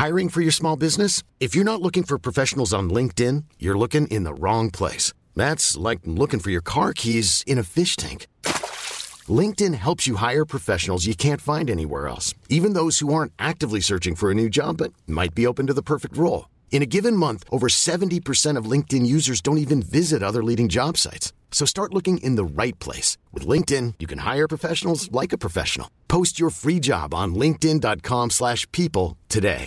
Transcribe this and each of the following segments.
Hiring for your small business? If you're not looking for professionals on LinkedIn, you're looking in the wrong place. That's like looking for your car keys in a fish tank. LinkedIn helps you hire professionals you can't find anywhere else, even those who aren't actively searching for a new job but might be open to the perfect role. In a given month, over 70% of LinkedIn users don't even visit other leading job sites. So start looking in the right place. With LinkedIn, you can hire professionals like a professional. Post your free job on linkedin.com/people today.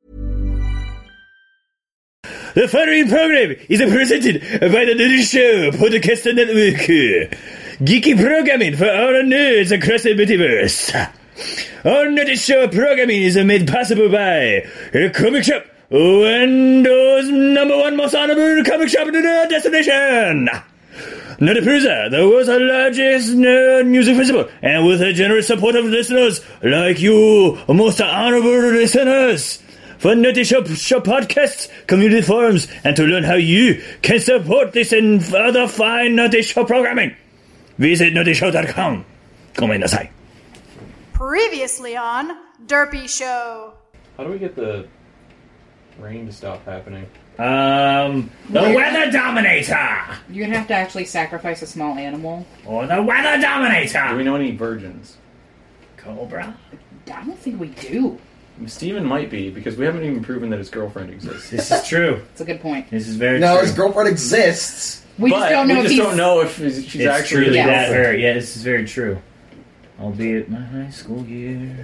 The following program is presented by the Nerdy Show Podcast Network. Geeky programming for all nerds across the multiverse. Our Nerdy Show programming is made possible by Comic Shop, Windows #1 most honorable comic shop in the destination. Nerdapalooza, the world's largest nerd music festival, and with the generous support of listeners like you, most honorable listeners. For Nerdy Show podcasts, community forums, and to learn how you can support this and other fine Nerdy Show programming, visit nerdyshow.com. Gomennasai. Previously on Derpy Show. How do we get the rain to stop happening? The Weather Dominator! You're gonna have to actually sacrifice a small animal. Or the Weather Dominator! Do we know any virgins? Cobra? I don't think we do. Steven might be, because we haven't even proven that his girlfriend exists. This is true. It's a good point. This is very No, true. his girlfriend exists. We just don't know if she's it's actually truly yes. that her. Yeah, this is very true. Albeit my high school years.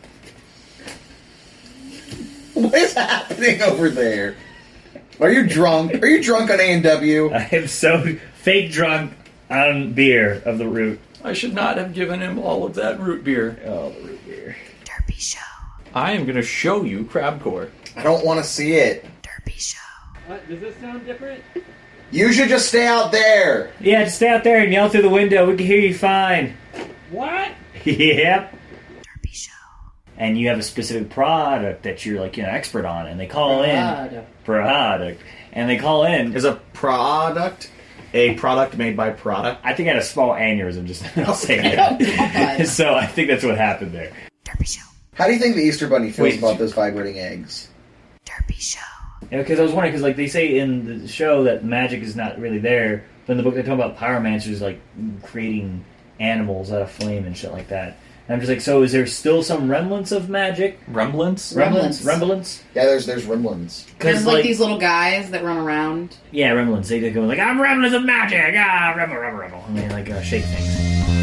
What is happening over there? Are you drunk? Are you drunk on A&W? I am so fake drunk on beer of the root. I should not have given him all of that root beer. Oh, the root beer. Derpy Show. I am going to show you Crabcore. I don't want to see it. Derpy Show. What? Does this sound different? You should just stay out there. Yeah, just stay out there and yell through the window. We can hear you fine. What? Yep. Derpy Show. And you have a specific product that you're like expert on, and they call in product, and they call in. Is a product made by product? I think I had a small aneurysm just now saying that. So I think that's what happened there. Derpy Show. How do you think the Easter Bunny feels about those vibrating eggs? Derpy Show. Yeah, because I was wondering, because like they say in the show that magic is not really there, but in the book they talk about pyromancers like creating animals out of flame and shit like that. And I'm just like, so is there still some remnants of magic? Remblance? Remblance? Yeah, there's remblance. There's like these little guys that run around. Yeah, remblance. They go like, I'm remnants of magic! Ah, rebel. And they like shake things.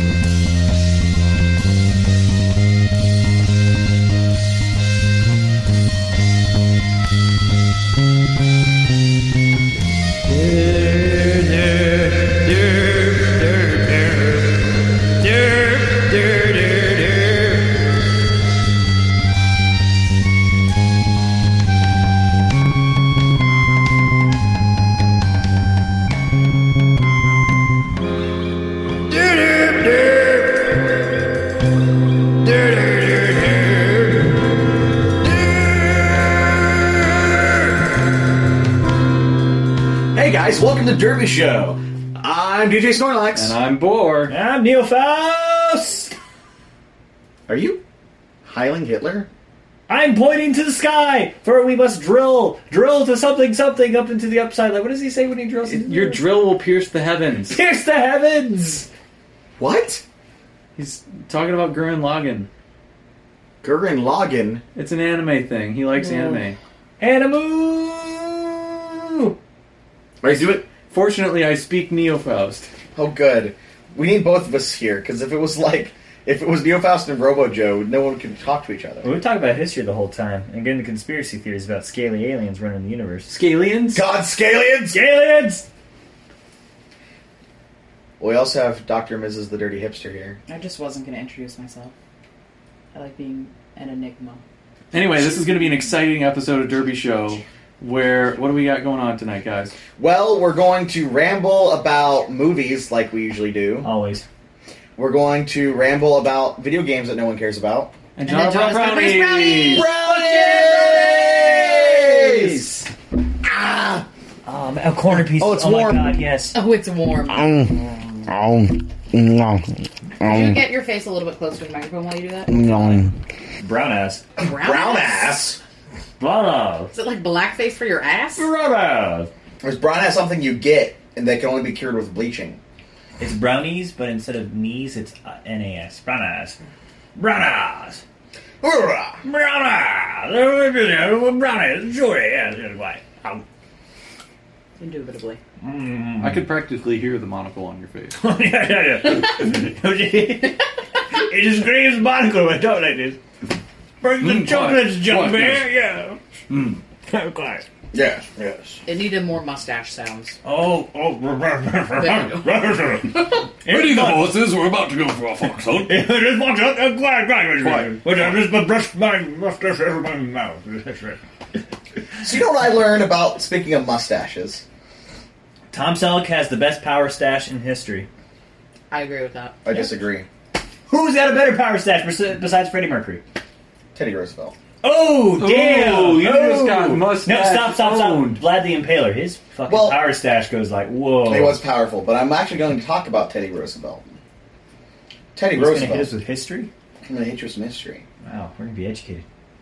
Hey guys, welcome to Derpy Show. I'm DJ Snorlax. And I'm Boar. I'm Neil Faust! Are you Heiling Hitler? I'm pointing to the sky, for we must drill to something up into the upside. Like, what does he say when he drills? Your drill will pierce the heavens. Pierce the heavens! What? He's talking about Gurren Lagann. Gurren Lagann? It's an anime thing. He likes anime. Animu! Right, do it. Fortunately, I speak Neofaust. Oh, good. We need both of us here, because if it was Neofaust and Robo-Joe, no one could talk to each other. Well, we talk about history the whole time, and get into conspiracy theories about scaly aliens running the universe. Scalians? God, Scalians! Scalians! Well, we also have Dr. and Mrs. the Dirty Hipster here. I just wasn't going to introduce myself. I like being an enigma. Anyway, this is going to be an exciting episode of Derpy Show. What do we got going on tonight, guys? Well, we're going to ramble about movies like we usually do. Always. We're going to ramble about video games that no one cares about. And then John's gonna bring us brownies! Brownies! Ah! A corner piece. Oh, it's Oh warm. my god, yes. Oh, it's warm. Could you get your face a little bit closer to the microphone while you do that? Brown ass. Brown ass? Brown Is it like blackface for your ass? eyes. Whereas brown ass is something you get, and they can only be cured with bleaching. It's brownies, but instead of knees, it's NAS. Brown eyes. Brown eyes. Hoorah! Brown eyes. Brown eyes. Sure, yeah. Why? Indubitably. I could practically hear the monocle on your face. Yeah. It just screams monocle when I talk like this. Bring the chocolates, jump bear. Yeah. Quiet. Yes. It needed more mustache sounds. Oh. Ready the horses, we're about to go for a fox hunt. Just watch out. Quiet. Wait, I just brushed my mustache out of my mouth. So you know what I learned about, speaking of mustaches? Tom Selleck has the best power stash in history. I agree with that. I disagree. Who's got a better power stash besides Freddie Mercury? Teddy Roosevelt. Oh, damn! Oh, you just got mustache No, stop. owned. Vlad the Impaler. His fucking power stash goes like, whoa. He was powerful, but I'm actually going to talk about Teddy Roosevelt. Teddy He's going to Roosevelt. hit us with history? I'm going to hit you with some history. Wow, we're going to be educated.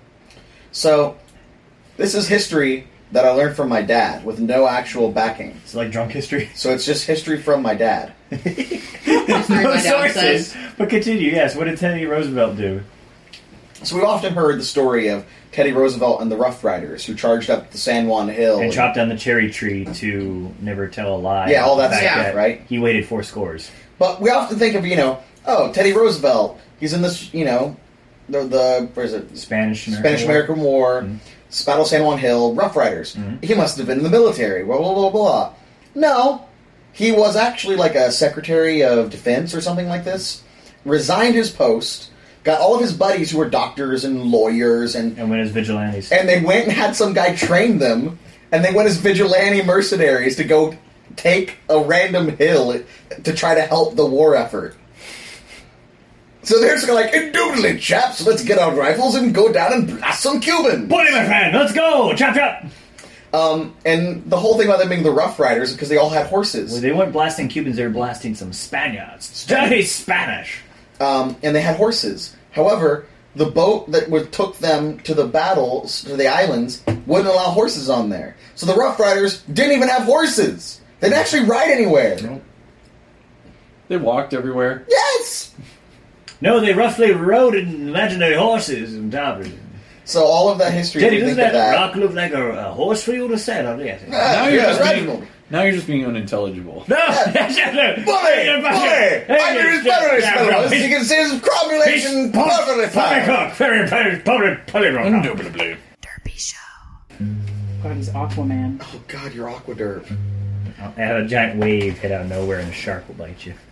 So, this is history that I learned from my dad with no actual backing. It's like drunk history. So it's just history from my dad. No sources. But continue, yes. What did Teddy Roosevelt do? So we've often heard the story of Teddy Roosevelt and the Rough Riders who charged up the San Juan Hill. And chopped down the cherry tree to never tell a lie. Yeah, all that The fact stuff, that right? He waited 4 scores. But we often think of, Teddy Roosevelt. He's in this, the where is it? Spanish-American War. Battle of San Juan Hill, Rough Riders. He must have been in the military, blah, blah, blah, blah. No. He was actually like a Secretary of Defense or something like this. Resigned his post, got all of his buddies who were doctors and lawyers and went as vigilantes. And they went and had some guy train them, and they went as vigilante mercenaries to go take a random hill to try to help the war effort. So they're just like, indubitably, chaps, let's get our rifles and go down and blast some Cubans. Buddy, my friend, let's go! Chop, chop! And the whole thing about them being the Rough Riders is because they all had horses. Well, they weren't blasting Cubans, they were blasting some Spaniards. Dirty Spanish! And they had horses. However, the boat that took them to the battles, to the islands, wouldn't allow horses on there. So the Rough Riders didn't even have horses. They didn't actually ride anywhere. Nope. They walked everywhere. Yes! No, they roughly rode in imaginary horses and toppers. So all of that history... Teddy, doesn't that rock look like a horse for you to set on? Yes. Now you're just being unintelligible. No! Boy! I knew his better fellows. You can see his cromulation perfectly fine. Very polyglot. Indubitably. Derpy Show. God, he's Aquaman. Oh God, you're Aquaderp. I have a giant wave hit out of nowhere and a shark will bite you.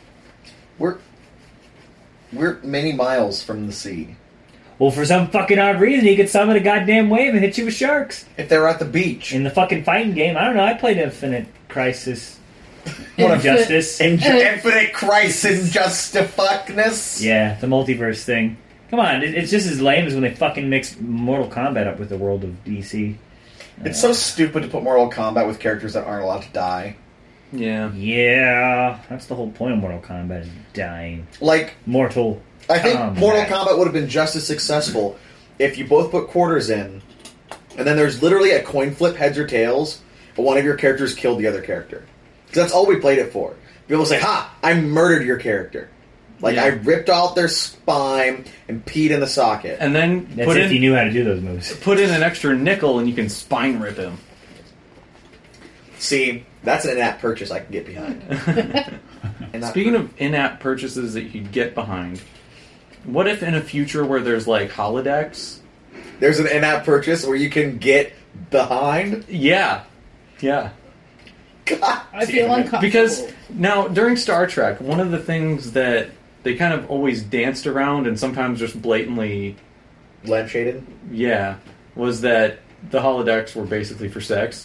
We're many miles from the sea. Well, for some fucking odd reason, he could summon a goddamn wave and hit you with sharks. If they were at the beach. In the fucking fighting game, I don't know, I played Infinite Crisis. Injustice. Infinite Crisis Justifuckness. Yeah, the multiverse thing. Come on, it's just as lame as when they fucking mix Mortal Kombat up with the world of DC. It's so stupid to put Mortal Kombat with characters that aren't allowed to die. Yeah. Yeah, that's the whole point of Mortal Kombat, is dying. Like, Mortal I think Kombat. Mortal Kombat would have been just as successful if you both put quarters in, and then there's literally a coin flip, heads or tails, but one of your characters killed the other character. Because that's all we played it for. People say, ha, I murdered your character. Like, I ripped out their spine and peed in the socket. And then That's if you knew how to do those moves. Put in an extra nickel and you can spine rip him. See, that's an in-app purchase I can get behind. Speaking of in-app purchases that you could get behind, what if in a future where there's like holodecks? There's an in-app purchase where you can get behind? Yeah. Yeah. God, I feel uncomfortable. Because now, during Star Trek, one of the things that they kind of always danced around and sometimes just blatantly... lampshaded? Yeah. Was that the holodecks were basically for sex.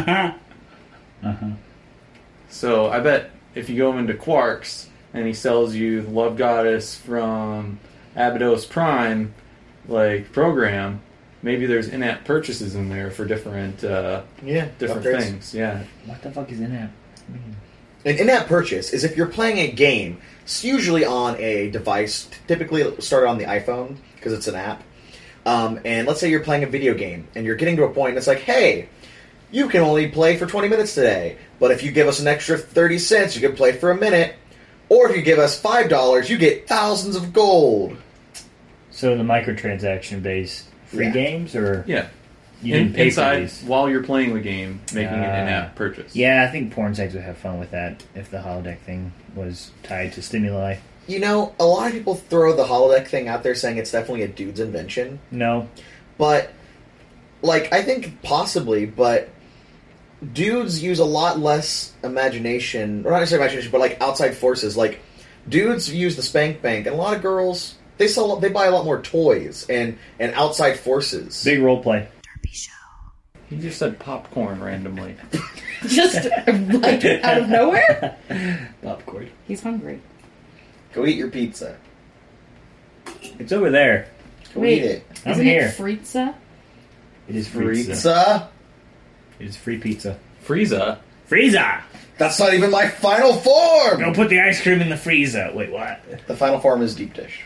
So I bet if you go into Quarks and he sells you the Love Goddess from Abydos Prime, like, program, maybe there's in-app purchases in there for different different upgrades. things. Yeah. What the fuck is in-app? An in-app purchase is if you're playing a game, it's usually on a device, typically started on the iPhone, because it's an app, And let's say you're playing a video game, and you're getting to a point, and it's like, hey, you can only play for 20 minutes today, but if you give us an extra 30 cents, you can play for a minute. Or if you give us $5, you get thousands of gold. So the microtransaction-based free games, or Yeah. you didn't pay for Inside, these? while you're playing the game, making an in-app purchase. Yeah, I think porn sites would have fun with that if the holodeck thing was tied to stimuli. You know, a lot of people throw the holodeck thing out there saying it's definitely a dude's invention. No. But, like, I think possibly, but dudes use a lot less imagination, or not necessarily imagination, but, like, outside forces. Like, dudes use the spank bank, and a lot of girls, they buy a lot more toys and outside forces. Big role play. Derpy Show. You just said popcorn randomly. Just, like, out of nowhere? Popcorn. He's hungry. Go eat your pizza. It's over there. Go eat it. I'm Isn't here. it Fritza? It is free pizza. Pizza? It is free pizza. Frieza. Freezer! That's not even my final form! Go put the ice cream in the freezer. Wait, what? The final form is deep dish.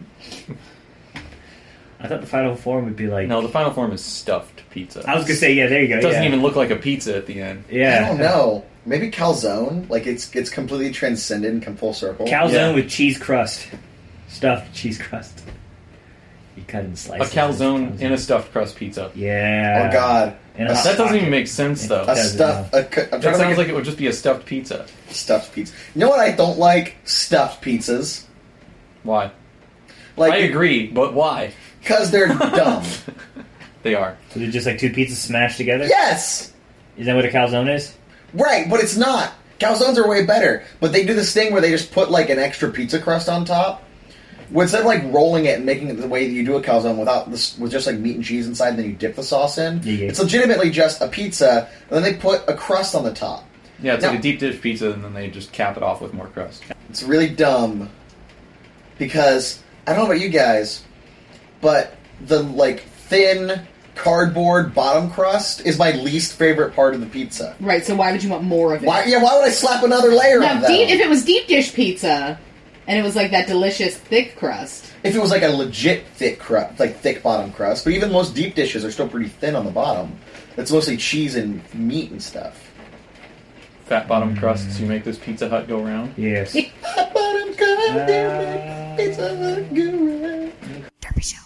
I thought the final form would be like... No, the final form is stuffed pizza. I was going to say, yeah, there you go. It doesn't yeah. even look like a pizza at the end. Yeah. I don't know. Maybe calzone? Like, it's completely transcended and come full circle. Calzone Yeah. with cheese crust. Stuffed cheese crust. You cut it in A slices. calzone in a stuffed crust pizza. Yeah. Oh, God. And a hot That doesn't pocket. even make sense, though. A doesn't, stuffed... I'm trying That to sounds make like it would just be a stuffed pizza. stuffed pizza. You know what I don't like? Stuffed pizzas. Why? Like, I agree, but why? Because they're dumb. They are. So they're just like two pizzas smashed together? Yes! Is that what a calzone is? Right, but it's not. Calzones are way better. But they do this thing where they just put, like, an extra pizza crust on top. Where instead of, like, rolling it and making it the way that you do a calzone with just, like, meat and cheese inside and then you dip the sauce in, Yeah. it's legitimately just a pizza, and then they put a crust on the top. Yeah, it's Now- like a deep dish pizza, and then they just cap it off with more crust. It's really dumb. Because, I don't know about you guys, but the, like, thin cardboard bottom crust is my least favorite part of the pizza. Right, so why would you want more of it? Why would I slap another layer Now, on that? if it was deep dish pizza, and it was like that delicious thick crust, If it was like a legit thick crust, like thick bottom crust, but even most deep dishes are still pretty thin on the bottom. It's mostly cheese and meat and stuff. Fat bottom crusts, you make this Pizza Hut go round. Yes. Bottom crust, pizza good. Derpy Show.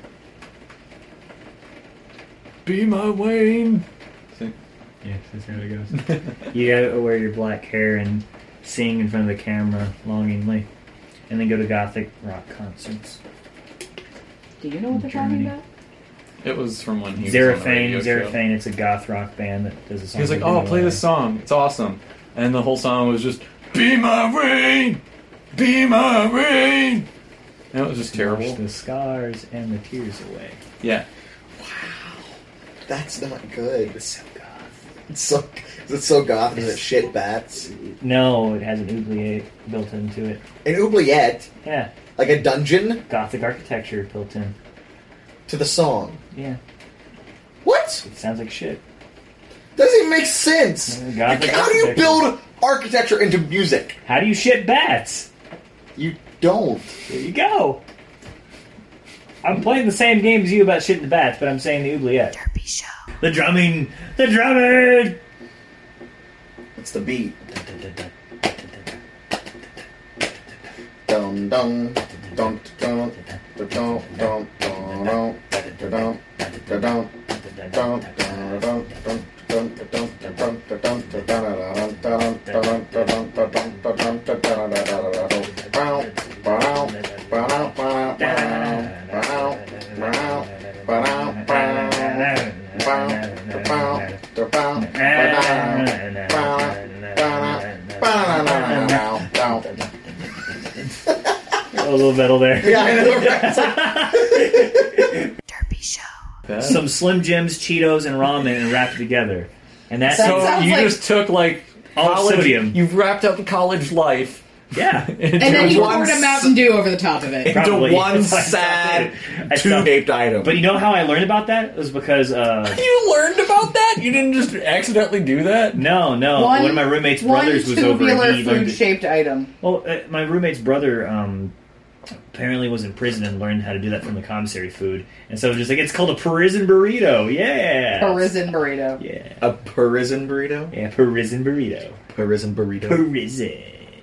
Be my Wayne. Yes, that's how it goes. You gotta wear your black hair and sing in front of the camera longingly. And then go to gothic rock concerts. do you know what they're Germany. talking about? It was from when he was on the radio show. Zeraphane, it's a goth rock band that does a song. He was like, called "Oh, play this song. It's awesome." And the whole song was just, "Be my Wayne, be my Wayne." And it was just Wash terrible. the scars and the tears away. Yeah. That's not good. It's so goth. Is it so goth? Does it shit bats? No, it has an oubliette built into it. An oubliette, Yeah, like a dungeon, gothic architecture built in. to the song. Yeah, What? it sounds like shit. Doesn't even make sense. Yeah, gothic How do you architecture. build architecture into music? How do you shit bats? You don't. There you go. I'm playing the same game as you about shitting the bats, but I'm saying the oubliette. Derpy Show. The drumming! The drumming! It's the beat. Dum dum dum dum dum dum dum dum dum dum dum A little metal there. Yeah, I know. Derpy Show. Some Slim Jims, Cheetos, and ramen and wrapped it together. And that's So sounds you like- just took like All college, sodium. You've wrapped up college life yeah. And then you poured a Mountain Dew over the top of it. Probably. Into one That's why I sad stopped it. I stopped- tube-shaped item. But you know how I learned about that? It was because, You learned about that? You didn't just accidentally do that? no. One of my roommate's brothers was over and tubular he learned it. food-shaped item. Well, my roommate's brother apparently was in prison and learned how to do that from the commissary food. And so just like, it's called a prison burrito. Yeah. Parisian burrito. Yeah. A Parisian burrito? Yeah, prison burrito. Parisian burrito. Prison.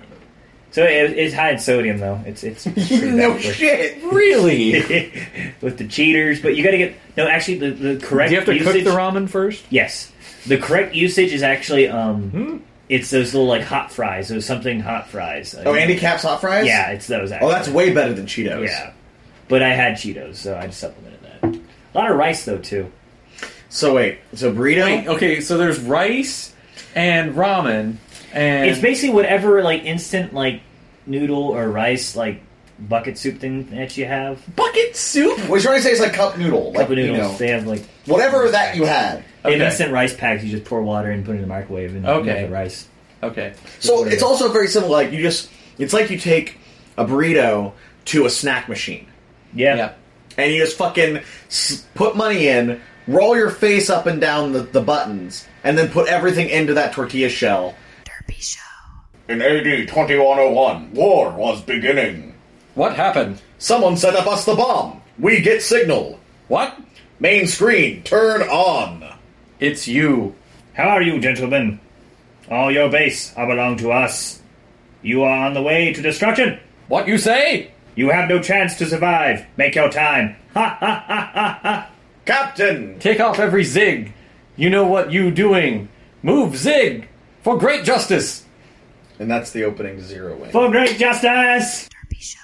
So it's high in sodium, though. It's pretty No bad for- shit! Really? with the cheaters, but you got to get actually the correct. Do you have to usage, cook the ramen first? Yes, the correct usage is actually it's those little like hot fries. It was something hot fries. Oh, Andy Capp's hot fries? Yeah, it's those. Actually. Oh, that's way better than Cheetos. Yeah, but I had Cheetos, so I just supplemented that. A lot of rice though too. So wait, burrito? Wait, okay, so there's rice and ramen, and It's basically whatever like instant like noodle or rice like bucket soup thing that you have. bucket soup. What you're trying to say is like cup noodle. Cup of you noodles. know, They have like whatever that you had. they have Okay. instant rice packs. You just pour water and put it in the microwave and Okay. you have the rice. Okay. So it's also very simple. Like it's like you take a burrito to a snack machine, Yeah. and you just fucking put money in, roll your face up and down the buttons, and then put everything into that tortilla shell. Derpy Show. In AD 2101, war was beginning. What happened? Someone set up us the bomb. We get signal. What? Main screen, turn on. It's you. How are you, gentlemen? All your base belong to us. You are on the way to destruction. What you say? You have no chance to survive. Make your time. Ha ha ha ha ha. Captain! Take off every zig. You know what you doing. Move zig for great justice. And that's the opening to Zero Wing. For great justice. Derpy Show.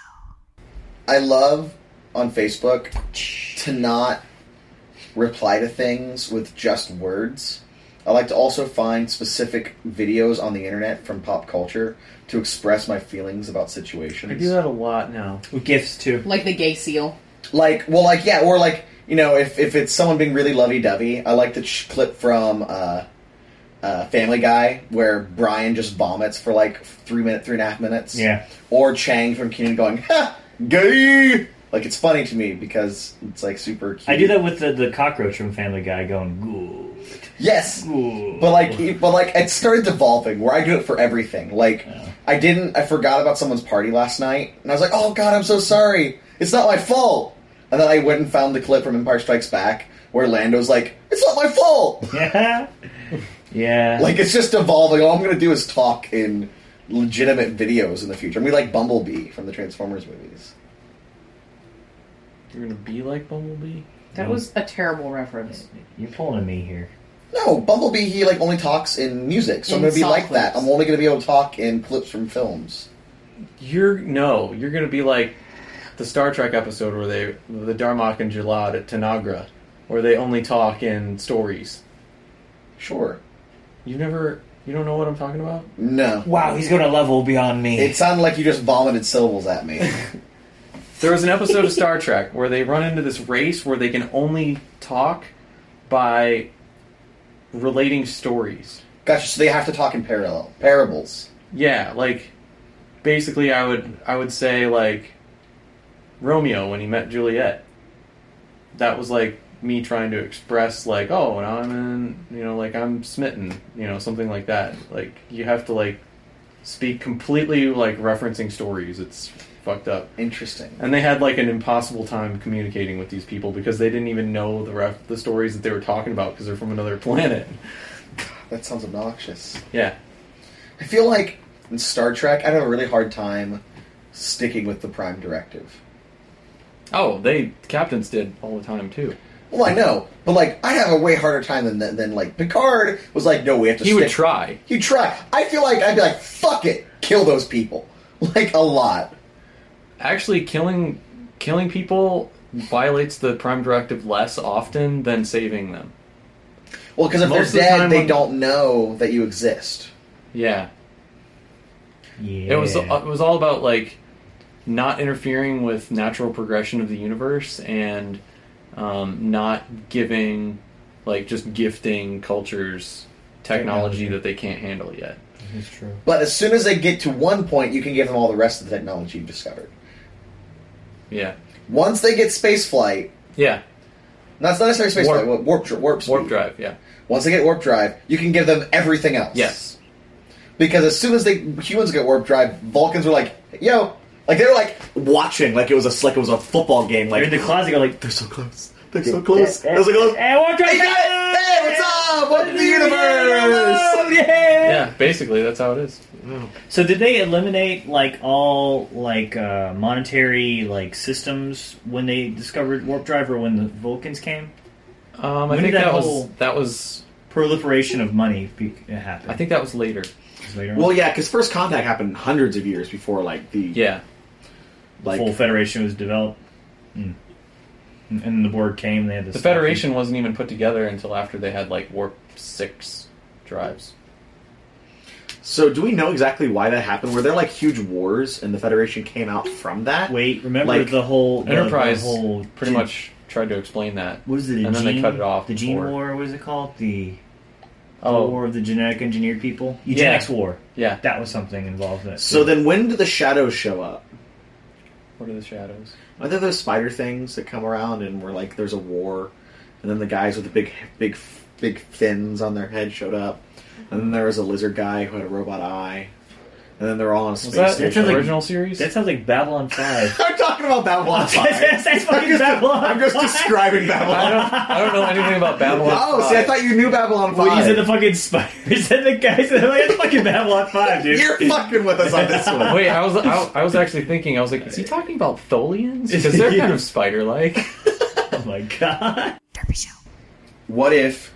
I love on Facebook to not reply to things with just words. I like to also find specific videos on the internet from pop culture to express my feelings about situations. I do that a lot now. With gifts too. Like the gay seal. Like, well, like, yeah, or like, you know, if it's someone being really lovey-dovey, I like the clip from Family Guy where Brian just vomits for like 3.5 minutes. Yeah. Or Chang from Keenan going, ha, gay! Like, it's funny to me because it's like super cute. I do that with the cockroach from Family Guy going, good. Yes! Good. But like it started devolving where I do it for everything. Like, I forgot about someone's party last night, and I was like, oh god, I'm so sorry. It's not my fault. And then I went and found the clip from Empire Strikes Back where Lando's like, it's not my fault! Yeah. Yeah. Like, it's just evolving. All I'm going to do is talk in legitimate videos in the future. I'm going to be like Bumblebee from the Transformers movies. You're gonna be like Bumblebee? That was a terrible reference. You're pulling a me here. No, Bumblebee, he like only talks in music, so I'm In going to be song like that. clips. I'm only going to be able to talk in clips from films. You're gonna be like the Star Trek episode where the Darmok and Jalad at Tanagra, where they only talk in stories. Sure. You don't know what I'm talking about? No. Wow, he's going to level beyond me. It sounded like you just vomited syllables at me. There was an episode of Star Trek where they run into this race where they can only talk by relating stories. Gotcha, so they have to talk in parables. Yeah, like basically I would say like Romeo when he met Juliet. That was like me trying to express like, oh, and I'm smitten, something like that. Like you have to like speak completely like referencing stories. It's fucked up. Interesting. And they had like an impossible time communicating with these people because they didn't even know the stories that they were talking about because they're from another planet. That sounds obnoxious. Yeah. I feel like in Star Trek, I'd have a really hard time sticking with the Prime Directive. Oh, captains did all the time too. Well, I know, but like I'd have a way harder time than like Picard was like, no, we have to. He would try. He'd try. I feel like I'd be like, fuck it, kill those people, like a lot. Actually, killing people violates the Prime Directive less often than saving them. Well, because if Most of the they're dead, time they when- don't know that you exist. Yeah. Yeah. It was all about like not interfering with natural progression of the universe and not giving like just gifting cultures technology that they can't handle yet. That's true. But as soon as they get to one point, you can give them all the rest of the technology you've discovered. Yeah. Once they get space flight, Yeah. not necessarily space Warp. flight, warp speed. Warp drive, yeah. Once they get warp drive, you can give them everything else. Yes. Because as soon as humans get warp drive, Vulcans are like, yo, Like they were like watching, like it was a football game. Like You're in the closet, you're like, they're so close. They're so close. They're so close. Hey, walk right Hey, you got it! Hey, what's up? Welcome to the universe! Yeah, basically that's how it is. So did they eliminate like all like monetary like systems when they discovered warp drive or when the Vulcans came? I When think did that was proliferation of money happen? I think that was later. Later Well, on? yeah, because First Contact happened hundreds of years before, like the like full Federation was developed. And the Borg came. They had this. The Federation wasn't even put together until after they had like Warp 6 drives. So, do we know exactly why that happened? Were there like huge wars, and the Federation came out from that? Wait, remember Like, the whole Enterprise the whole pretty much tried to explain that. What is it? And then they cut it off. The Gene before. War. What is it called? The Oh. War of the Genetic Engineered People. Eugenics War. Yeah. That was something involved in it. So then, when do the shadows show up? What are the shadows? Are there those spider things that come around and we're like, there's a war, and then the guys with the big fins on their head showed up, and then there was a lizard guy who had a robot eye, and then they're all on a space Was that station. the original series? That sounds like Babylon 5. I'm talking about Babylon 5. That's fucking Babylon. I'm just describing Babylon. I don't know anything about Babylon. Oh, see, I thought you knew Babylon 5. When you said the fucking spiders and the guys, and they're like, it's fucking Babylon 5, dude. You're fucking with us on this one. Wait, I was actually thinking. I was like, is he talking about Tholians? Because they're kind of spider-like. Oh my god. Derpy Show. What if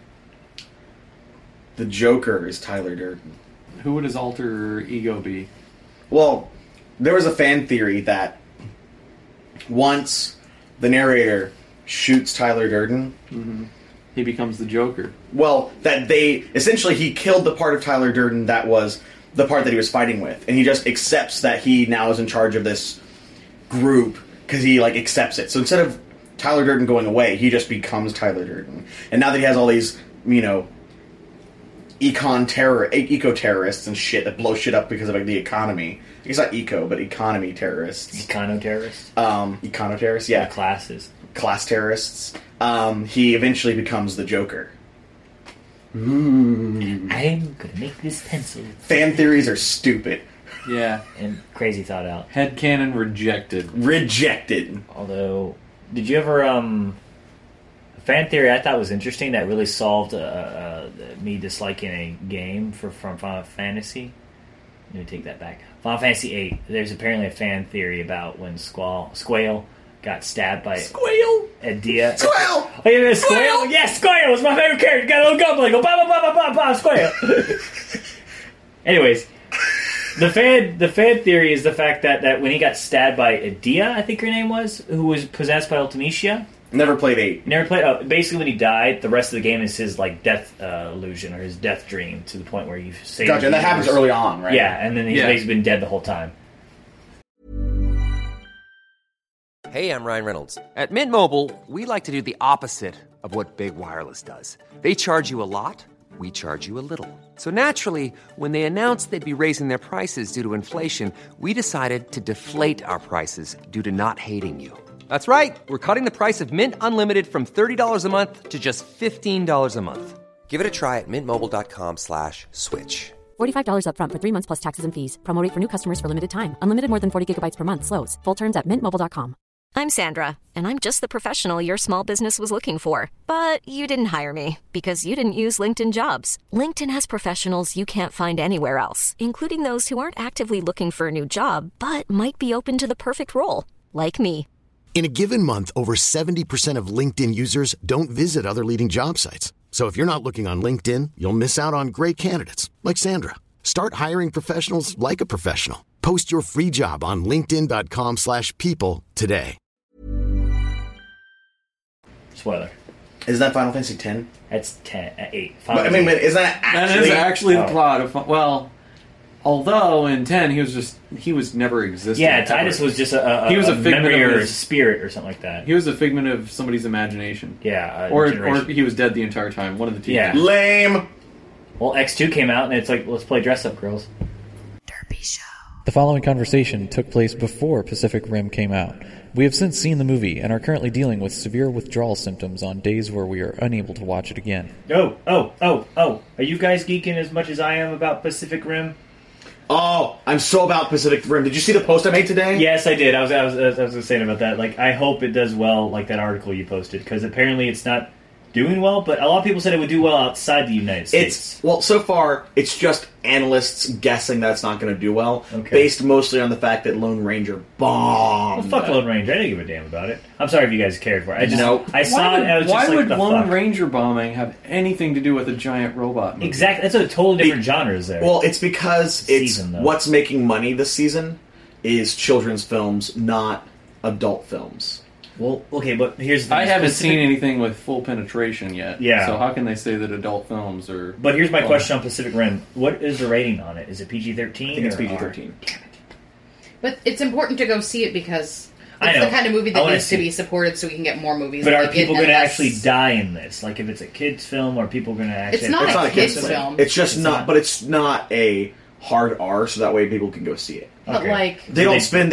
the Joker is Tyler Durden? Who would his alter ego be? Well, there was a fan theory that once the narrator shoots Tyler Durden, He becomes the Joker. well, that he killed the part of Tyler Durden that was the part that he was fighting with, and he just accepts that he now is in charge of this group because he like accepts it. So instead of Tyler Durden going away, he just becomes Tyler Durden, and now that he has all these, eco-terrorists and shit that blow shit up because of like the economy. I guess not eco, but economy terrorists. Econo-terrorists? Econo-terrorists, yeah. The classes. Class terrorists. He eventually becomes the Joker. I'm gonna make this pencil. Fan theories are stupid. Yeah. And crazy thought out. Headcanon rejected. Rejected. Although, did you ever, a fan theory I thought was interesting that really solved me disliking a game from Final Fantasy? Let me take that back. Final Fantasy VIII. There's apparently a fan theory about when Squale got stabbed by Edea. Squale! Oh, yeah, Squale? Yeah, Squale was my favorite character. Got a little gun, like, go, ba, ba, ba, ba, ba, ba, Squale. Anyways, the fan theory is the fact that when he got stabbed by Edea, I think her name was, who was possessed by Ultimecia. Never played 8. Never played. Basically, when he died, the rest of the game is his like death illusion or his death dream to the point where you save. Gotcha, that happens early on, right? Yeah, and then he's basically been dead the whole time. Hey, I'm Ryan Reynolds. At Mint Mobile, we like to do the opposite of what Big Wireless does. They charge you a lot, we charge you a little. So naturally, when they announced they'd be raising their prices due to inflation, we decided to deflate our prices due to not hating you. That's right. We're cutting the price of Mint Unlimited from $30 a month to just $15 a month. Give it a try at mintmobile.com/switch. $45 up front for 3 months plus taxes and fees. Promo rate for new customers for limited time. Unlimited more than 40 gigabytes per month. Slows full terms at mintmobile.com. I'm Sandra, and I'm just the professional your small business was looking for. But you didn't hire me because you didn't use LinkedIn Jobs. LinkedIn has professionals you can't find anywhere else, including those who aren't actively looking for a new job, but might be open to the perfect role, like me. In a given month, over 70% of LinkedIn users don't visit other leading job sites. So if you're not looking on LinkedIn, you'll miss out on great candidates like Sandra. Start hiring professionals like a professional. Post your free job on linkedin.com/people today. Spoiler. Isn't that Final Fantasy X? That's 8. But, but isn't that actually... That is actually the plot of... Well, although in 10 he was never existing. Yeah, Titus was just a figment memory of or his spirit or something like that. He was a figment of somebody's imagination. Yeah, or he was dead the entire time. One of the two. Yeah. Lame. Well, X2 came out and it's like, let's play Dress Up Girls. Derpy Show. The following conversation took place before Pacific Rim came out. We have since seen the movie and are currently dealing with severe withdrawal symptoms on days where we are unable to watch it again. Oh. Are you guys geeking as much as I am about Pacific Rim? Oh, I'm so about Pacific Rim. Did you see the post I made today? Yes, I did. I was saying about that. Like, I hope it does well, like that article you posted, because apparently it's not doing well. But a lot of people said it would do well outside the United States. So far it's just analysts guessing that it's not going to do well, based mostly on the fact that Lone Ranger bombed. Well, fuck Lone Ranger. I didn't give a damn about it. I'm sorry if you guys cared for it. I saw it. And I was just why like, would the Lone fuck? Ranger bombing have anything to do with a giant robot movie? Exactly. That's a totally different genres there. Well, it's because what's making money this season is children's films, not adult films. Well, okay, but here's the I haven't seen anything with full penetration yet. Yeah. So how can they say that adult films are... But here's my question on Pacific Rim. What is the rating on it? Is it PG-13? I think it's PG-13. But it's important to go see it because I it's know. the kind of movie I that wanna needs to be supported so we can get more movies. But are like it people going to unless- actually die in this? Like, if it's a kid's film, are people going to actually... It's not a kid's film. It's just not, but it's not a hard R, so that way people can go see it. But like... They wouldn't spend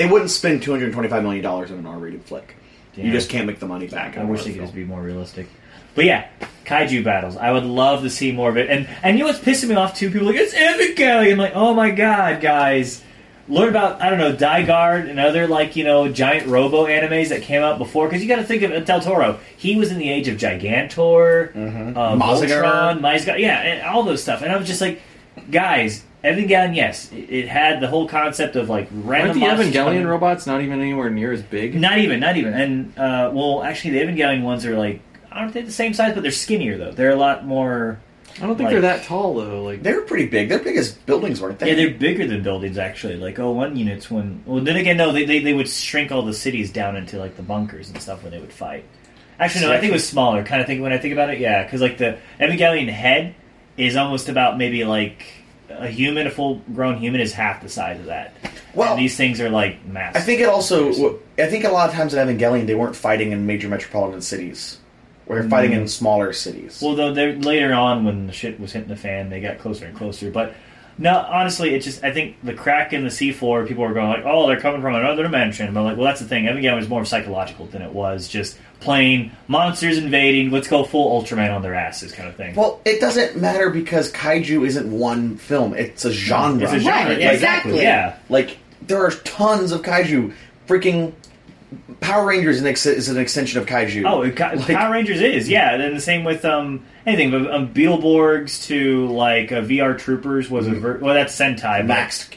$225 million on an R-rated flick. Damn. You just can't make the money back. I wish they could just be more realistic. But yeah, kaiju battles. I would love to see more of it. And you know what's pissing me off too? People are like, it's Evangelion. I'm like, oh my god, guys. Learn about, I don't know, Daiguard and other, like, you know, giant robo animes that came out before. Because you got to think of Del Toro. He was in the age of Gigantor, Voltron, Mazigar, yeah, and all those stuff. And I was just like, guys, Evangelion, yes, it had the whole concept of, like, random Aren't the monsters Evangelion coming- robots not even anywhere near as big? Not even. And, well, actually, the Evangelion ones are, like, aren't they the same size, but they're skinnier, though. They're a lot more... I don't think they're that tall, though. Like, they're pretty big. They're big as buildings, weren't they? Yeah, they're bigger than buildings, actually. Like, one units when... Well, then again, no, they would shrink all the cities down into, like, the bunkers and stuff when they would fight. Actually, no, I think it was smaller. Kind of think when I think about it, yeah. Because, like, the Evangelion head is almost about maybe, like... A human, a full-grown human, is half the size of that. Well, and these things are like massive. I think it also. I think a lot of times in Evangelion they weren't fighting in major metropolitan cities, or they're fighting in smaller cities. Well, though later on, when the shit was hitting the fan, they got closer and closer. But no, honestly, it's just I think the crack in the seafloor, people were going like, "Oh, they're coming from another dimension." But like, well, that's the thing. Evangelion was more psychological than it was just plain monsters invading. Let's go full Ultraman on their asses, kind of thing. Well, it doesn't matter because kaiju isn't one film; it's a genre. It's a genre, Right, yeah, exactly. Yeah, like there are tons of kaiju. Freaking Power Rangers is an extension of kaiju. Oh, Power Rangers is, yeah. And then the same with anything, but Beetleborgs to like VR Troopers was well, that's Sentai. Masked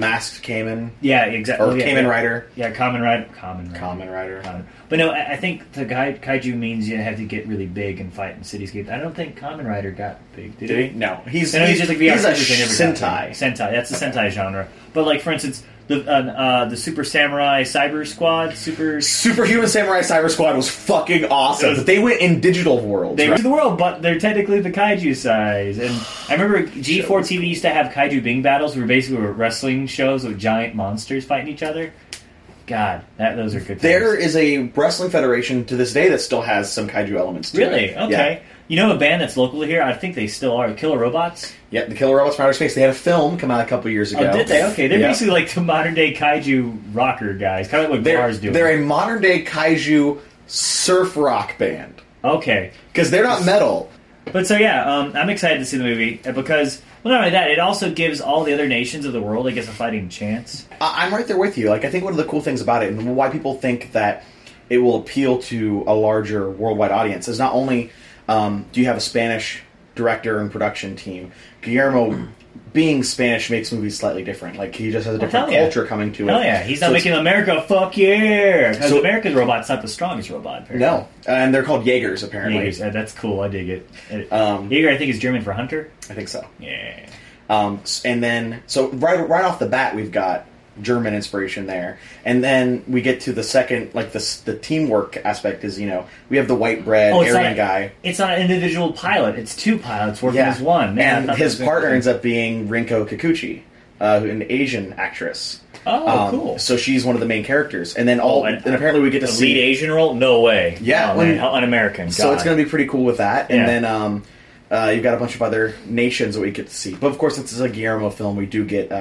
Kamen. Yeah, exactly. Or Kamen Rider. Yeah, Kamen Rider. But no, I think the kaiju means you have to get really big and fight in cityscapes. I don't think Kamen Rider got big. Did he? No, he's just like VR he's a Troopers. Sentai. Sentai. That's the Sentai genre. But like for instance. The Super Samurai Cyber Squad, Superhuman Samurai Cyber Squad was fucking awesome. But they went in digital worlds. They went to the world, but they're technically the kaiju size. And I remember G4 TV used to have kaiju Bing battles, where basically were wrestling shows with giant monsters fighting each other. God, those are good times. There is a wrestling federation to this day that still has some kaiju elements to it. Really? Okay. Yeah. You know a band that's local here? I think they still are. Killer Robots? Yeah, the Killer Robots from Outer Space. They had a film come out a couple years ago. Oh, did they? Okay. They're basically like the modern-day kaiju rocker guys. Kind of like what Cars do. They're a modern-day kaiju surf rock band. Okay. Because they're not metal. But so, yeah, I'm excited to see the movie because, well, not only that, it also gives all the other nations of the world, I guess, a fighting chance. I'm right there with you. Like, I think one of the cool things about it and why people think that it will appeal to a larger worldwide audience is not only... do you have a Spanish director and production team? Guillermo, being Spanish, makes movies slightly different. Like, he just has a different culture coming to it. Hell yeah. He's not making America, fuck yeah! Because America's robot's not the strongest robot, apparently. No. And they're called Jaegers, apparently. Jaegers, that's cool. I dig it. Jaeger, I think, is German for hunter? I think so. Yeah. And then, so right off the bat, we've got German inspiration there, and then we get to the second, like the teamwork aspect is, you know, we have the white bread Aryan guy. It's not an individual pilot; it's two pilots working as one. Man, and his partner ends up being Rinko Kikuchi, an Asian actress. Oh, cool! So she's one of the main characters, and then and apparently we get to see lead Asian role. No way! Yeah, un-American. So it's going to be pretty cool with that, and then you've got a bunch of other nations that we get to see. But of course, this is a Guillermo film. We do get.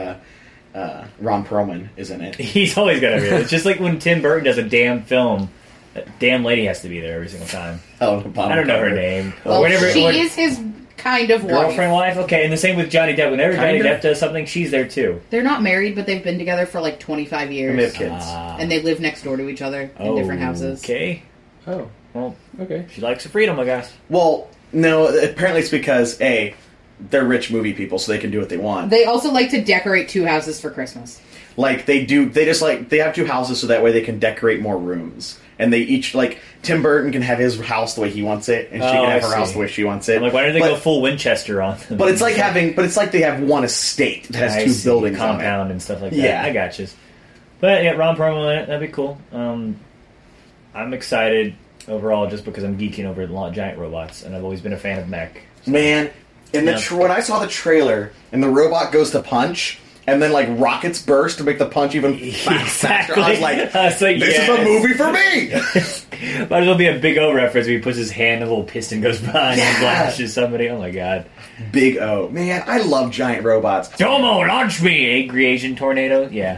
Ron Perlman is in it. He's always got to be there. It's just like when Tim Burton does a damn film, that damn lady has to be there every single time. Oh, I don't know her name. Well, she is his kind of Girlfriend, wife? Okay, and the same with Johnny Depp. Whenever Johnny Depp does something, she's there too. They're not married, but they've been together for like 25 years. And they have kids. And they live next door to each other in different houses. Okay. Oh, well, okay. She likes the freedom, I guess. Well, no, apparently it's because, A, they're rich movie people, so they can do what they want. They also like to decorate 2 houses for Christmas. Like, they have 2 houses so that way they can decorate more rooms. And they each, like, Tim Burton can have his house the way he wants it, and she can have her house the way she wants it. I'm like, why don't they go full Winchester on them? But it's like they have one estate that has 2 buildings compound on it. and stuff like that. Yeah. I got you. But yeah, Ron Perlman in it, that'd be cool. I'm excited overall just because I'm geeking over the giant robots, and I've always been a fan of mech. So. Man, when I saw the trailer and the robot goes to punch, and then like rockets burst to make the punch even faster, I was like, this is a movie for me! Might as well be a Big O reference where he puts his hand and a little piston goes behind and flashes somebody. Oh my god. Big O. Man, I love giant robots. Domo, launch me! Angry Asian tornado? Yeah.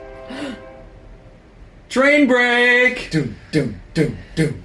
Train break! Doom, doom, doom, doom.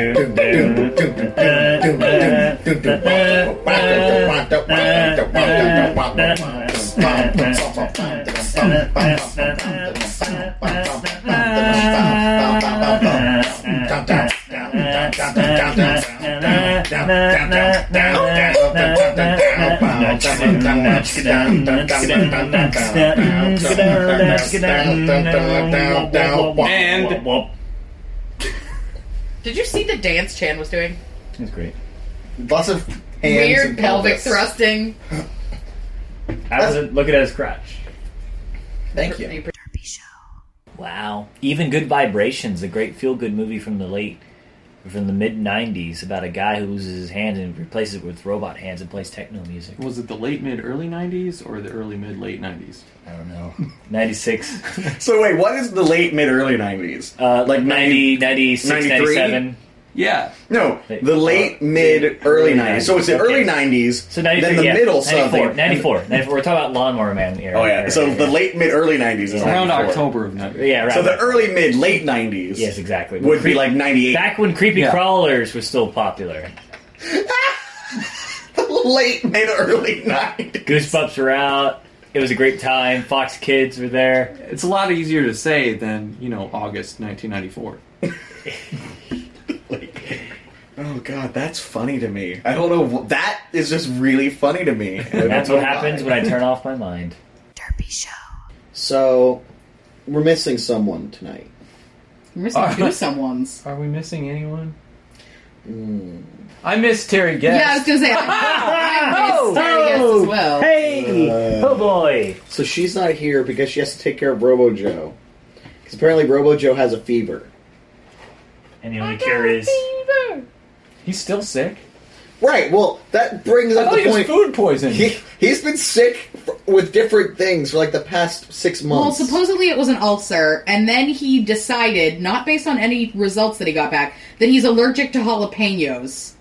And did you see the dance Chan was doing? That's great. Lots of hands weird and pelvic pelvis. thrusting. I wasn't looking at his crotch. Thank you. Derpy Show. Wow. Even Good Vibrations, a great feel-good movie from the mid-90s about a guy who loses his hand and replaces it with robot hands and plays techno music. Was it the late mid-early 90s or the early mid-late 90s? I don't know. 96. So wait, what is the late mid-early 90s? Like 90, 96, 93? 97. Yeah. No, the late mid-early 90s. So it's the early 90s, So 93, then the middle 94, something. 94. We're talking about Lawnmower Man era. Oh yeah, so the late mid-early 90s is Around 94. October of 90s. Yeah, right. So the early mid-late 90s Yes, exactly. would be like 98. Back when Creepy Crawlers was still popular. Late mid-early 90s. Goosebumps were out. It was a great time. Fox Kids were there. It's a lot easier to say than, August 1994. Oh god, that's funny to me. I don't know. That is just really funny to me. And that's what happens when I turn off my mind. Derpy Show. So, we're missing someone tonight. We're missing 2 someones. Are we missing anyone? I miss Terry Guest. Yeah, I was going to say, I missed Terry Guest as well. Hey! Oh boy! So she's not here because she has to take care of Robo Joe. Because apparently Robo Joe has a fever. And the only cure is... He's still sick? Right, well, that brings up the he was point. food poisoning. He's been sick with different things for like the past 6 Well, months. supposedly it was an ulcer, and then he decided, not based on any results that he got back, that he's allergic to jalapenos.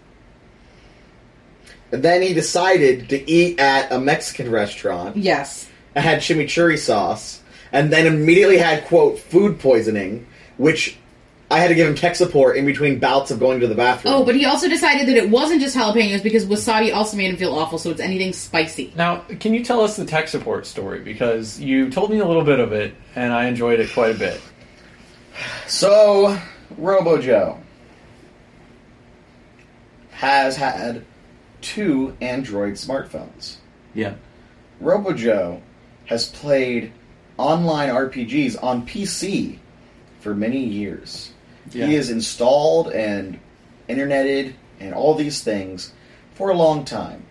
And then he decided to eat at a Mexican restaurant. Yes. And had chimichurri sauce. And then immediately had, quote, food poisoning, which I had to give him tech support in between bouts of going to the bathroom. Oh, but he also decided that it wasn't just jalapenos because wasabi also made him feel awful, so it's anything spicy. Now, can you tell us the tech support story? Because you told me a little bit of it, and I enjoyed it quite a bit. So, Robo Joe has had 2 Android smartphones. Yeah. Robo Joe has played online RPGs on PC for many years. Yeah. He is installed and interneted and all these things for a long time.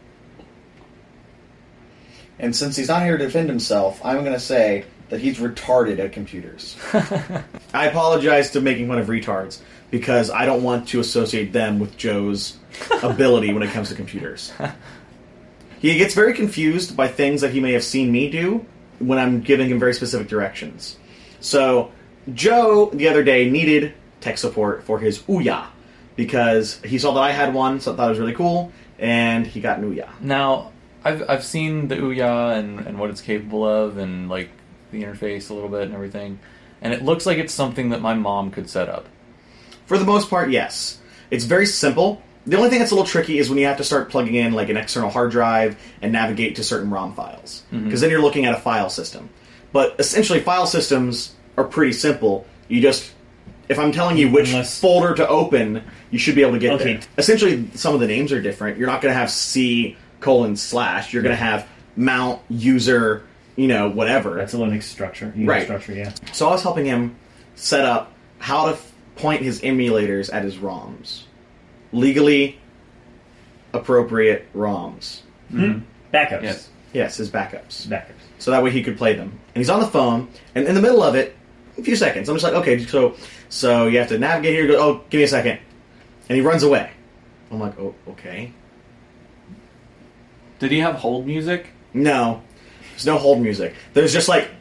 And since he's not here to defend himself, I'm going to say that he's retarded at computers. I apologize to making fun of retards, because I don't want to associate them with Joe's ability when it comes to computers. He gets very confused by things that he may have seen me do when I'm giving him very specific directions. So, Joe, the other day, needed tech support for his Ouya, because he saw that I had one, so I thought it was really cool, and he got an Ouya. Now, I've seen the Ouya and what it's capable of, and like the interface a little bit and everything, and it looks like it's something that my mom could set up. For the most part, yes. It's very simple. The only thing that's a little tricky is when you have to start plugging in like an external hard drive and navigate to certain ROM files. Because then you're looking at a file system. But essentially, file systems are pretty simple. You just... If I'm telling you which folder to open, you should be able to get there. Essentially, some of the names are different. You're not going to have C:/. You're going to have mount, user, whatever. That's a Linux structure. Right. Structure, yeah. So I was helping him set up how to point his emulators at his ROMs. Legally appropriate ROMs. Mm-hmm. Backups. Yes, his backups. Backups. So that way he could play them. And he's on the phone, and in the middle of it, a few seconds, I'm just like, okay, so you have to navigate here, go, give me a second. And he runs away. I'm like, oh, okay. Did he have hold music? No. There's no hold music. There's just like...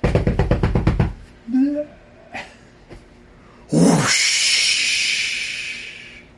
whoosh.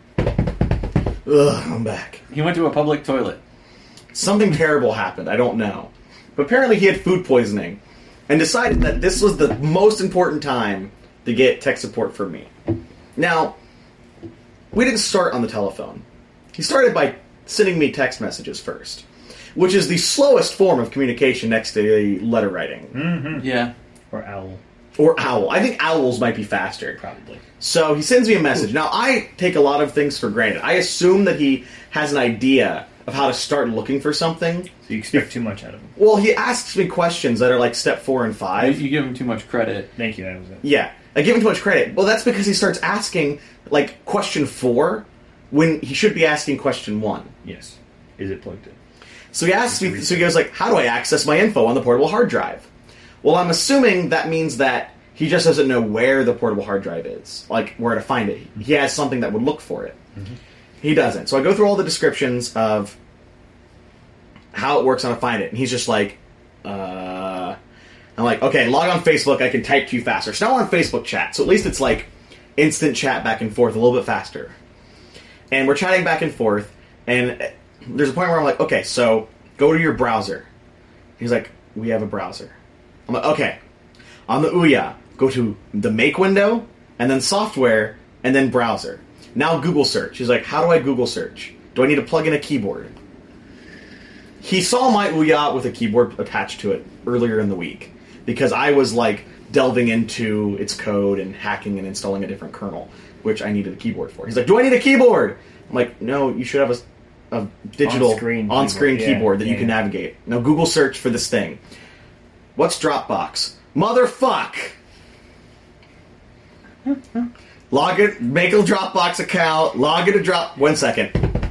Ugh, I'm back. He went to a public toilet. Something terrible happened. I don't know. But apparently he had food poisoning and decided that this was the most important time to get tech support from me. Now, we didn't start on the telephone. He started by sending me text messages first, which is the slowest form of communication next to letter writing. Mm-hmm. Yeah. Or owl. Or owl. I think owls might be faster. Probably. So he sends me a message. Now, I take a lot of things for granted. I assume that he has an idea of how to start looking for something. So you expect too much out of him. Well, he asks me questions that are like step 4 and 5. You give him too much credit. Thank you, that was it. Yeah. I give him too much credit. Well, that's because he starts asking, like, question 4 when he should be asking question 1. Yes. Is it plugged in? So he asks me, so he goes like, how do I access my info on the portable hard drive? Well, I'm assuming that means that he just doesn't know where the portable hard drive is, like where to find it. He has something that would look for it. Mm-hmm. He doesn't. So I go through all the descriptions of how it works and how to find it, and he's just like, I'm like, okay, log on Facebook, I can type to you faster. So now we're on Facebook chat, so at least it's like instant chat back and forth a little bit faster. And we're chatting back and forth, and there's a point where I'm like, okay, so go to your browser. He's like, we have a browser. I'm like, okay. On the Ouya, go to the Make window, and then Software, and then Browser. Now Google search. He's like, how do I Google search? Do I need to plug in a keyboard? He saw my Ouya with a keyboard attached to it earlier in the week, because I was like delving into its code and hacking and installing a different kernel, which I needed a keyboard for. He's like, do I need a keyboard? I'm like, no, you should have a digital on-screen keyboard that you can navigate. Now Google search for this thing. What's Dropbox? Motherfuck! Log it, make a Dropbox account, log it to Drop... 1 second.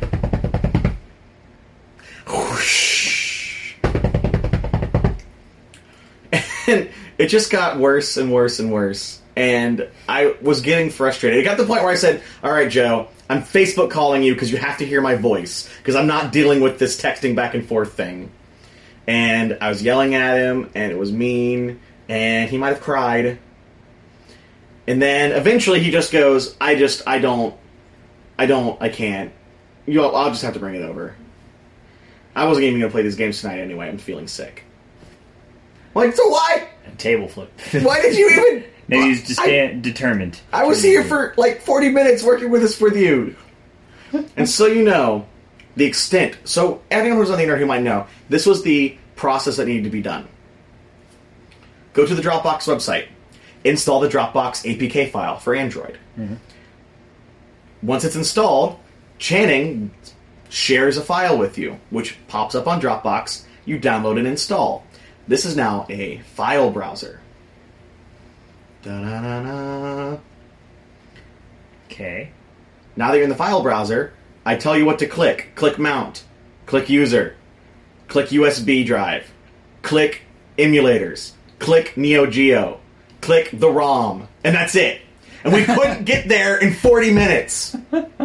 Whoosh. And it just got worse and worse and worse. And I was getting frustrated. It got to the point where I said, all right, Joe, I'm Facebook calling you because you have to hear my voice, because I'm not dealing with this texting back and forth thing. And I was yelling at him, and it was mean, and he might have cried. And then eventually he just goes, I can't. I'll just have to bring it over. I wasn't even going to play these games tonight anyway. I'm feeling sick. Like, so why? A table flip. Why did you even... Maybe he's just determined. I was here for like 40 minutes working with this for you. And so you know the extent. So everyone who's on the internet who might know, this was the process that needed to be done. Go to the Dropbox website. Install the Dropbox APK file for Android. Mm-hmm. Once it's installed, Channing shares a file with you, which pops up on Dropbox. You download and install. This is now a file browser. Da-da-da-da. Okay. Now that you're in the file browser, I tell you what to click. Click Mount. Click User. Click USB drive. Click Emulators. Click Neo Geo. Click the ROM. And that's it. And we couldn't get there in 40 minutes.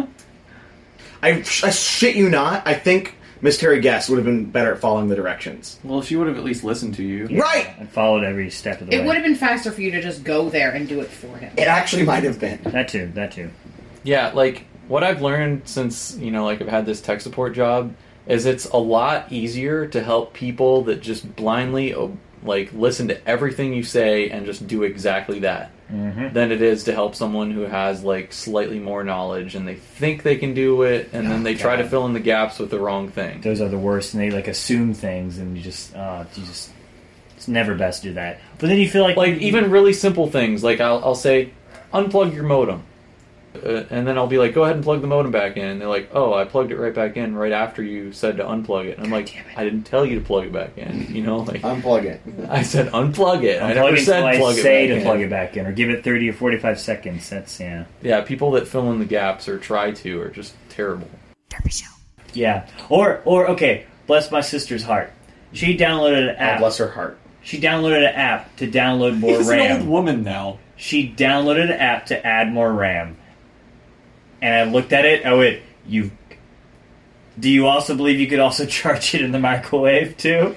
I shit you not, I think Miss Terry Guest would have been better at following the directions. Well, she would have at least listened to you. Yeah, right! And followed every step of the way. It would have been faster for you to just go there and do it for him. It actually might have been. That too. Yeah, like, what I've learned since, like, I've had this tech support job is it's a lot easier to help people that just blindly, like listen to everything you say and just do exactly that than it is to help someone who has like slightly more knowledge and they think they can do it and then they try to fill in the gaps with the wrong thing. Those are the worst, and they like assume things, and you just it's never best to do that. But then you feel like even really simple things, like I'll say, unplug your modem. And then I'll be like, go ahead and plug the modem back in. And they're like, oh, I plugged it right back in right after you said to unplug it. And I'm like, I didn't tell you to plug it back in. You know, like unplug it. I said unplug it. I never said plug it back in. Plug it back in, or give it 30 or 45 seconds. That's Yeah, people that fill in the gaps or try to are just terrible. Derpy Show. Yeah, or okay. Bless my sister's heart. She downloaded an app. Oh, bless her heart. She downloaded an app to download more She's RAM. an old woman now. She downloaded an app to add more RAM. And I looked at it, I went, do you also believe you could also charge it in the microwave, too?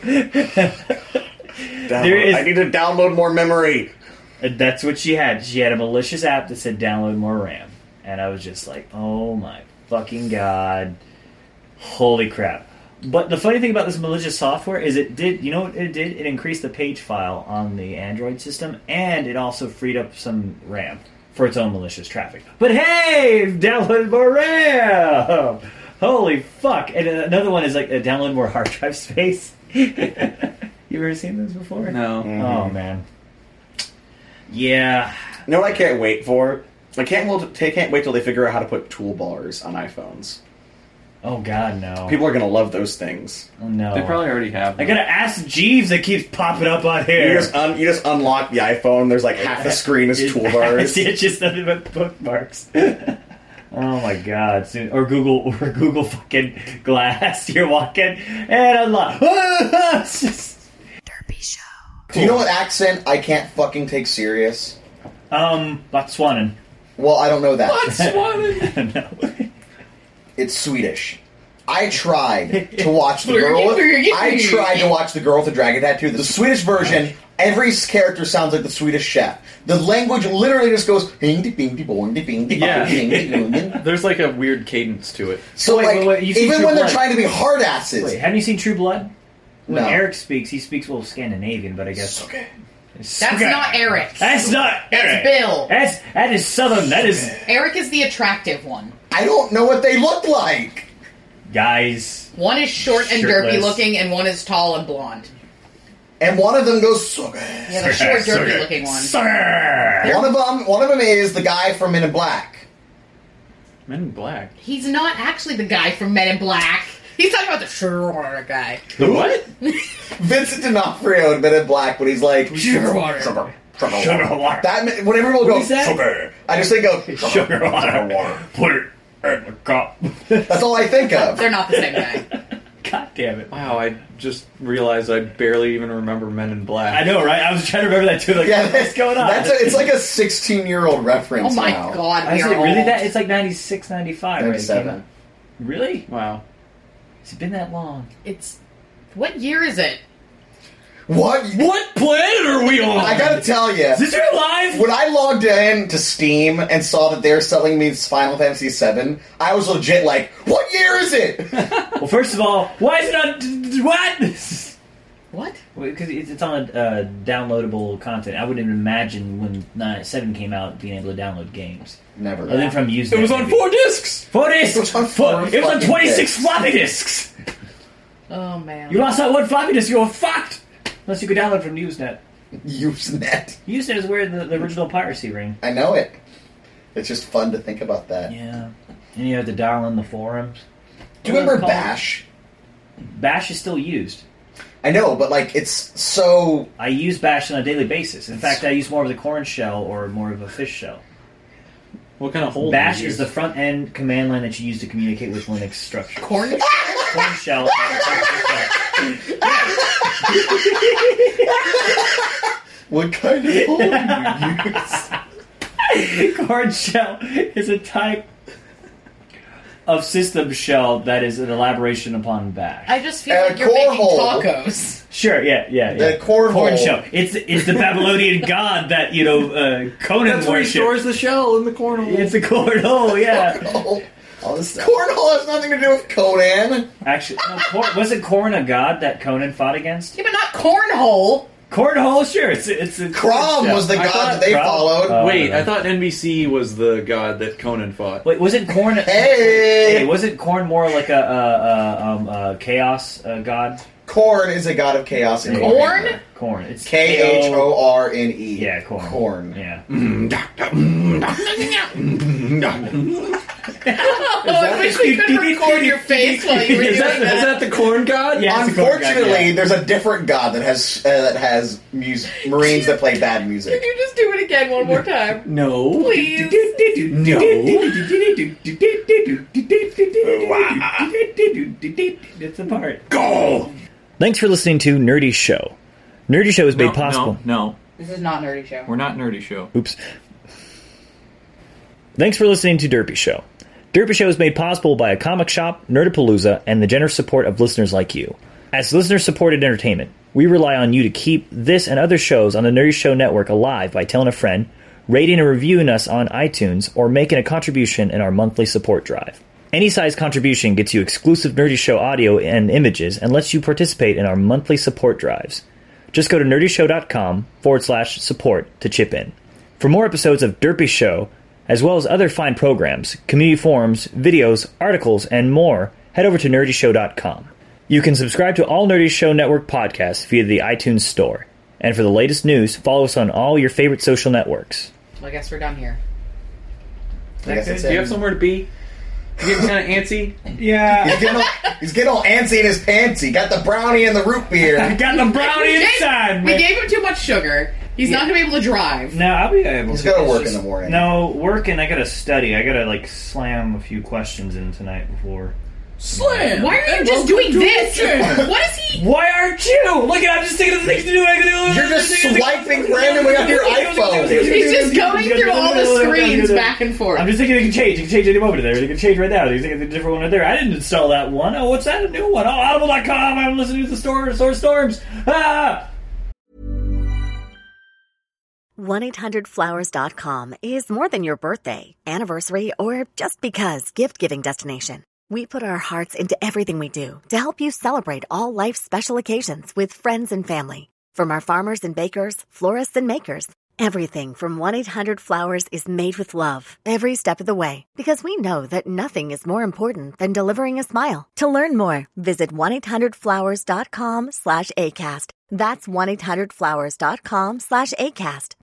I need to download more memory. That's what she had. She had a malicious app that said download more RAM. And I was just like, oh my fucking god. Holy crap. But the funny thing about this malicious software is it did, you know what it did? It increased the page file on the Android system, and it also freed up some RAM for its own malicious traffic. But hey, download more RAM! Holy fuck. And another one is like download more hard drive space. You ever seen those before? No. Mm-hmm. Oh, man. Yeah. You know what I can't wait for? I can't wait till they figure out how to put toolbars on iPhones. Oh, God, no. People are going to love those things. Oh, no. They probably already have them. I gotta ask Jeeves that keeps popping up on here. You just unlock the iPhone, there's like half the screen is toolbars. It's just nothing but bookmarks. Oh my god. Or Google fucking Glass. You're walking and unlock. Derpy Show. Do you know what accent I can't fucking take serious? Botswanan. Well, I don't know that. Botswanan! No. It's Swedish. I tried to watch the girl. I tried to watch the girl with the dragon tattoo. The Swedish version, every character sounds like the Swedish chef. The language literally just goes. Yeah. There's like a weird cadence to it. So wait, even when they're trying to be hard asses. Wait, haven't you seen True Blood? When No. Eric speaks, he speaks a little Scandinavian, but I guess Okay. That's not Eric. That's not Eric. That's Bill. That is Southern. That is Eric is the attractive one. I don't know what they look like. guys. One is short and Shirtless. derpy looking, and one is tall and blonde. And one of them goes, so good. Yeah, the short, derpy looking one. One of them is the guy from Men in Black. Men in Black? He's not actually the guy from Men in Black. He's talking about the Sugarwater guy. The what? Vincent D'Onofrio in Men in Black when he's like, Sugarwater. Sugar. That, whenever we'll go, sugar. I just think of Sugar water. Put it in the cup. That's all I think of. They're not the same guy. God damn it. Wow, I just realized I barely even remember Men in Black. I know, right? I was trying to remember that too. Like, Yeah, what's going on? It's like a 16-year-old reference. Oh my now. god, I we said, are really? old. That it's like 96, 95, right? 97. Really? Wow. Has it been that long? It's... What year is it? What planet are we on? I gotta tell you, Is this real live? when I logged in to Steam and saw that they're selling me Final Fantasy VII, I was legit like, what year is it? Well, first of all, why is it on... What? What? Because it's on downloadable content. I wouldn't imagine when 7 came out being able to download games. Never. Other than from Usenet. It was on 4 discs! 4 discs! It was on four It was on fucking 26 discs. floppy disks! Oh man. You lost that one floppy disk, you're fucked! Unless you could download from Usenet. Usenet. Usenet is where the original piracy ring. I know it. It's just fun to think about that. Yeah. And you have to dial in the forums. Do you remember Bash? Bash is still used. I know, but like, it's so... I use Bash on a daily basis. In fact, I use more of the corn shell or more of a fish shell. What kind of hole Bash do you is use? the front end command line that you use to communicate with Linux structure. Corn? Corn shell. What kind of hole do you use? Corn shell is a type of system shell that is an elaboration upon Bash. I just feel like you're making cornhole. tacos. Sure, yeah. The corn shell. It's the Babylonian god that Conan That's where he worshipped. stores the shell in the cornhole. It's a cornhole, yeah. All this stuff. Cornhole has nothing to do with Conan. Actually, no, wasn't Corn a god that Conan fought against? Yeah, but not cornhole. Cornhole, sure. It's a Crom was the god that they followed. Wait, I thought NBC was the god that Conan fought. Wait, wasn't Korn? Hey, wasn't Korn more like a chaos god? Korn is a god of chaos. And Korn. It's Khorne. Yeah, Korn. Korn. Yeah. I wish we could record your face while you were doing that. Is that the corn god? Yeah, Unfortunately, there's a different god that has Marines that play bad music. Can you just do it again one more time? No. Please. No. It's the part. Go! Thanks for listening to Nerdy Show. Nerdy Show is made possible. No. This is not Nerdy Show. We're not Nerdy Show. Oops. Thanks for listening to Derpy Show. Derpy Show is made possible by a comic shop, Nerdapalooza, and the generous support of listeners like you. As listener-supported entertainment, we rely on you to keep this and other shows on the Nerdy Show Network alive by telling a friend, rating and reviewing us on iTunes, or making a contribution in our monthly support drive. Any size contribution gets you exclusive Nerdy Show audio and images and lets you participate in our monthly support drives. Just go to nerdyshow.com/support to chip in. For more episodes of Derpy Show, as well as other fine programs, community forums, videos, articles, and more, head over to nerdyshow.com. You can subscribe to all Nerdy Show Network podcasts via the iTunes Store. And for the latest news, follow us on all your favorite social networks. I guess we're done here. I guess that's Do you it. have somewhere to be? You getting kind of antsy? Yeah. He's getting all antsy in his pants. He got the brownie and the root beer. I got the brownie inside. We gave him too much sugar. He's not going to be able to drive. No, I'll be able He's to. got to work in the morning. No, work and I got to study. I got to, slam a few questions in tonight before. Slam! Why are you just doing this? What is he? Why aren't you? Look, I'm just thinking of things to do. You're just swiping randomly on your iPhone. He's just going through all the screens back and forth. I'm just thinking it can change. It can change any moment there. It can change right now. You think it's a different one right there. I didn't install that one. Oh, what's that? A new one. Oh, Audible.com. I'm listening to the Storms. Ah! 1-800-Flowers.com is more than your birthday, anniversary, or just because gift-giving destination. We put our hearts into everything we do to help you celebrate all life's special occasions with friends and family. From our farmers and bakers, florists and makers, everything from 1-800-Flowers is made with love every step of the way, because we know that nothing is more important than delivering a smile. To learn more, visit 1-800-Flowers.com/ACAST. That's 1-800-Flowers.com/ACAST.